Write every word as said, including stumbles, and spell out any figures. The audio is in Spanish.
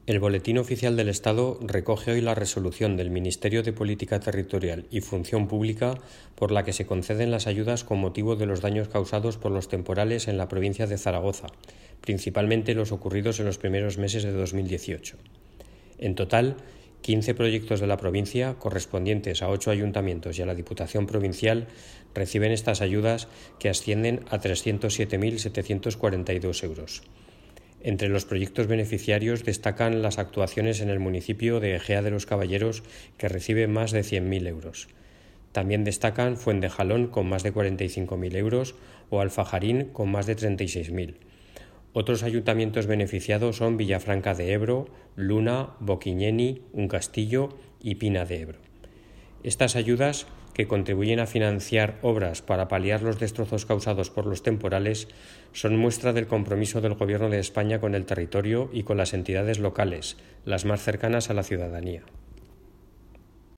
El Boletín Oficial del Estado recoge hoy la resolución del Ministerio de Política Territorial y Función Pública por la que se conceden las ayudas con motivo de los daños causados por los temporales en la provincia de Zaragoza, principalmente los ocurridos en los primeros meses de dos mil dieciocho. En total, quince proyectos de la provincia, correspondientes a ocho ayuntamientos y a la Diputación Provincial, reciben estas ayudas que ascienden a trescientos siete mil setecientos cuarenta y dos euros. Entre los proyectos beneficiarios destacan las actuaciones en el municipio de Ejea de los Caballeros, que recibe más de cien mil euros. También destacan Fuentejalón, con más de cuarenta y cinco mil euros, o Alfajarín, con más de treinta y seis mil. Otros ayuntamientos beneficiados son Villafranca de Ebro, Luna, Boquiñeni, Un Castillo y Pina de Ebro. Estas ayudas, que contribuyen a financiar obras para paliar los destrozos causados por los temporales, son muestra del compromiso del Gobierno de España con el territorio y con las entidades locales, las más cercanas a la ciudadanía.